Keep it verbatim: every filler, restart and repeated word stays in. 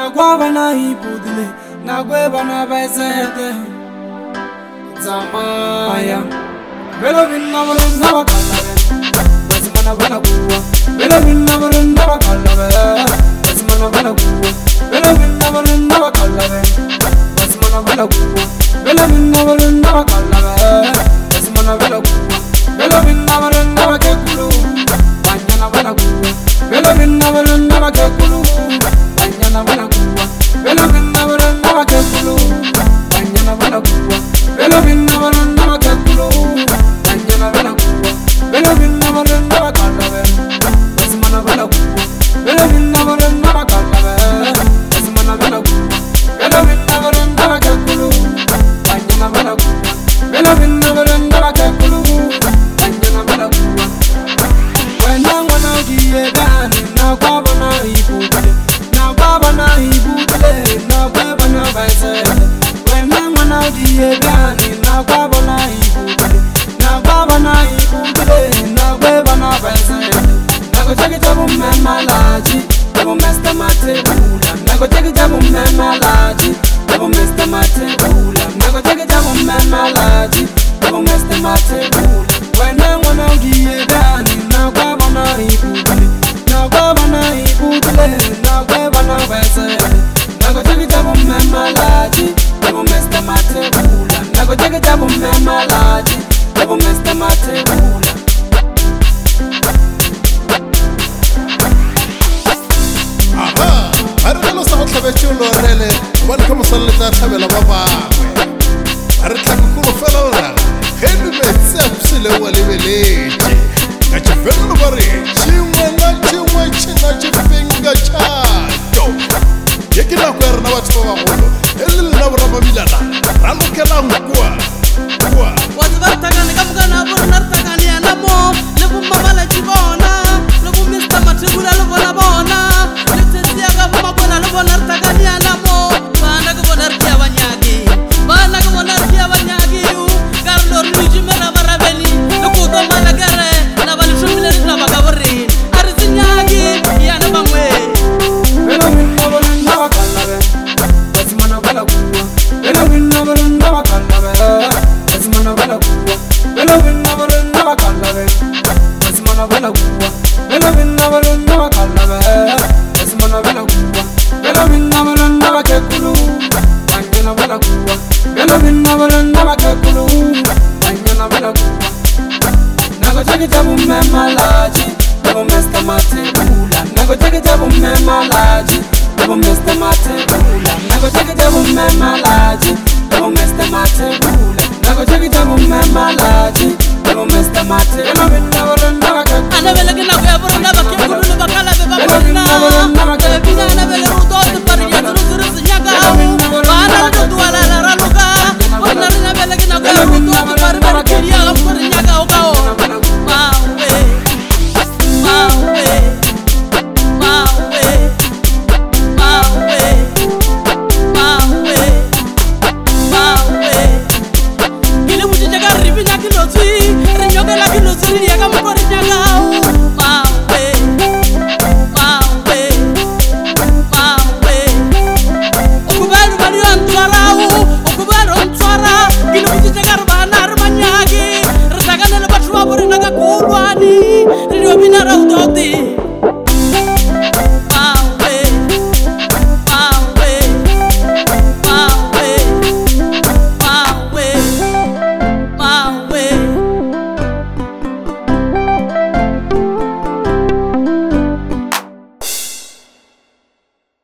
na guava na ipudile na gueva na besete zamaya velo vinna volenda bakalla basmana bana guva velo vinna volenda bakalla basmana bana guva velo vinna volenda bakalla basmana bana guva velo vinna volenda bakalla basmana bana guva velo vinna volenda bakulu anyana bana guva velo vinna volenda bakulu anyana bana guva velo vinna volenda bakulu anyana bana guva velo vinna volenda bakulu anyana bana guva velo vinna volenda bakalla basmana bana guva velo vinna volenda bakalla basmana bana guva velo vinna volenda bakulu anyana bana guva velo vinna volenda bakulu anyana bana guva wena wana ujiye bani na kwaba na ibutile na kwaba na ibutile na kwaba na baisele wena wana ujiye bani na kwaba na ibutile na kwaba na ibutile na kwaba na baisele nago cheki tabu memalaji tabu mesta matebula nago cheki tabu memalaji tabu mesta matebula nago cheki tabu memalaji tabu mesta matebula wena wana ujiye bani na kwaba na ibutile na kwaba na ibutile na kwaba na baisele nago cheki tabu memalaji tabu mesta matebula nago cheki tabu memalaji tabu mesta matebula aha arelo sa tla bethulo rele ba le komo salleta thabela ba ba are tla go go fela ora helu metsi a busile wa lebeletse ka tshefelo ba re chingwe na chingwe china chifenga chato yekina ko rena batho ba bagolo elele na bora ba bilana ra lokela ngwa kwa what's about takani ka mukana bora na takani ya namo le bumba bala chibona le bumista matibula le bona bona le tsia ka buma bona le bona takani ya namo bana ka bona rkia banyagi bana ka bona rkia banyagi u ka lor ni jimela barabeni le ko to mala gare na bali shumile na bagabri arzinyagi ya na bangwe velo vinna volenda bakalla basmana bana guva velo vinna volenda bakalla basmana bana guva velo vinna volenda bakalla basmana bana guva velo vinna volenda bakalla basmana bana guva velo vinna volenda bakulu anyana bana guva velo vinna volenda bakulu anyana bana guva nago cheki tabu memalaji tabu mesta matebula nago cheki tabu memalaji tabu mesta matebula nago cheki tabu memalaji tabu mesta matebula nago cheki tabu memalaji tabu mesta matebula vinna volenda bakulu ana vele kina kwa bora na bakulu le bakala be bakuna bina na vele ruto te pariya turu turu sinyaga bana ndo tuala la raluka ona na vele kina kwa ruto te pariya kiriya kwa nyaga okao mawe mawe mawe mawe mawe mawe ile mujija ka ribinya kilotsi rinyoka la kilotsi riya ka mukori nyaga mawe mawe mawe okubaru bali antwarau okubaru antwara ile mujija ka rubana rubanyagi ritagana le batwa buri naga kulwani riyo binara utoti